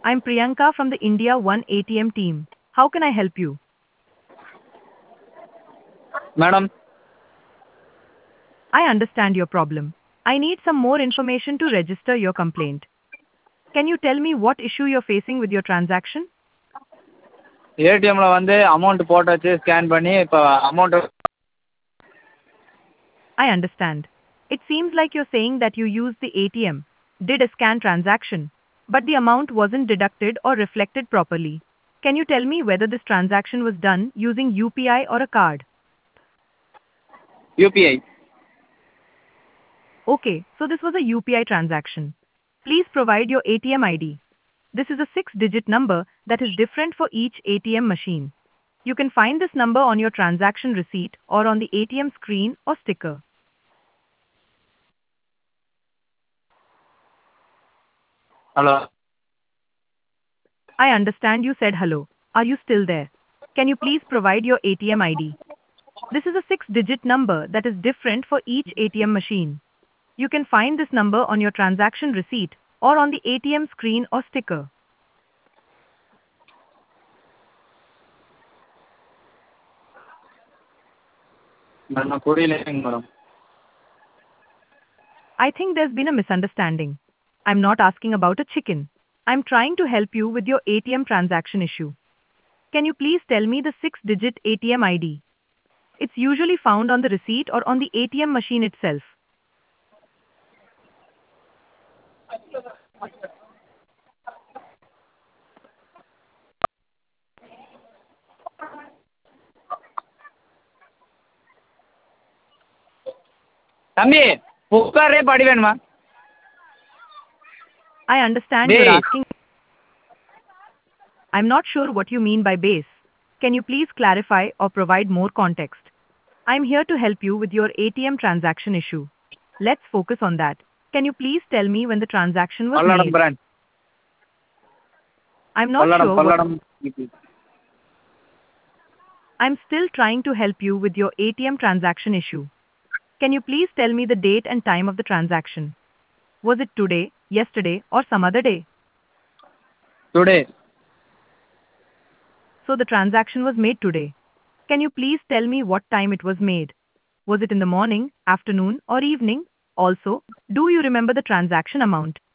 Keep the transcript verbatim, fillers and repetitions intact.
I'm Priyanka from the India One A T M team. How can I help you? Madam, I understand your problem. I need some more information to register your complaint. Can you tell me what issue you're facing with your transaction? ஏடிஎம்ல வந்து amount போட்டாச்சு scan பண்ணி இப்போ amount I understand. It seems like you're saying that you used the A T M, did a scan transaction, but the amount wasn't deducted or reflected properly. Can you tell me whether this transaction was done using U P I or a card? UPI Okay, so this was a U P I transaction. Please provide your A T M I D. This is a six-digit number that is different for each A T M machine. You can find this number on your transaction receipt or on the A T M screen or sticker. Hello I understand you said hello. Are you still there? Can you please provide your A T M I D? This is a six-digit number that is different for each A T M machine. You can find this number on your transaction receipt or on the A T M screen or sticker. Madam புரியலைங்க madam I think there's been a misunderstanding. I'm not asking about a chicken. I'm trying to help you with your A T M transaction issue. Can you please tell me the six-digit A T M I D? It's usually found on the receipt or on the A T M machine itself. தம்பி புக்காரே படி வேணுமா I understand you're Base. asking. I'm not sure what you mean by base. Can you please clarify or provide more context? I'm here to help you with your A T M transaction issue. Let's focus on that. Can you please tell me when the transaction was Palladam made? Branch I'm not Palladam sure what. Palladam I'm still trying to help you with your A T M transaction issue. Can you please tell me the date and time of the transaction? Was it today, yesterday, or some other day? Today So the transaction was made today. Can you please tell me what time it was made? Was it in the morning, afternoon, or evening? Also, do you remember the transaction amount?